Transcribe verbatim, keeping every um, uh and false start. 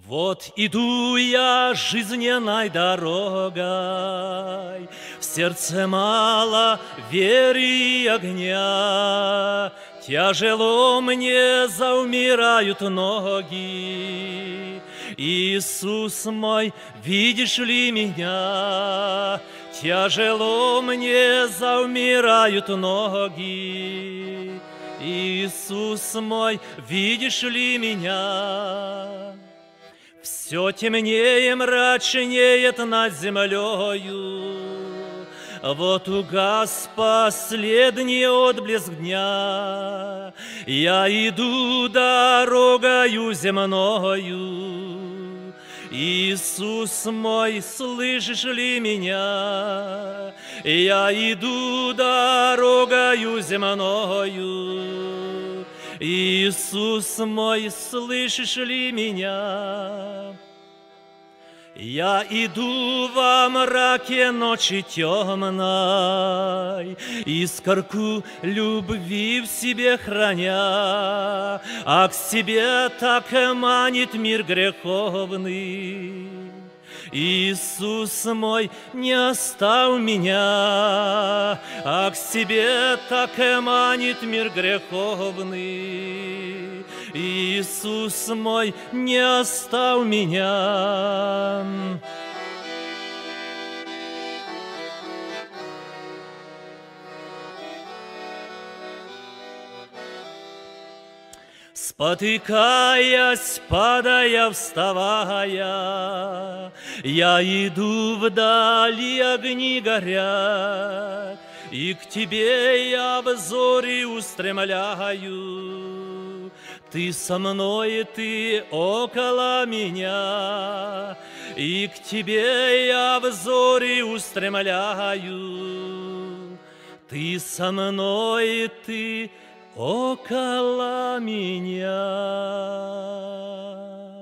Вот иду я жизненной дорогой, в сердце мало веры и огня. Тяжело мне заумирают ноги. Иисус мой, видишь ли меня? Тяжело мне заумирают ноги. Иисус мой, видишь ли меня? Все темнее, мрачнеет над землею. Вот угас последний отблеск дня. Я иду дорогою земною. Иисус мой, слышишь ли меня? Я иду дорогою земною. Иисус мой, слышишь ли меня? Я иду во мраке ночи темной, искорку любви в себе храня, а к себе так манит мир греховный. Иисус мой, не оставь меня, а к себе так манит мир греховный. Иисус мой, не оставь меня. Спотыкаясь, падая, вставая, я иду вдали, огни горят, и к тебе я взоры устремляю. Ты со мной, ты около меня, и к тебе я взоры устремляю. Ты со мной, ты около меня.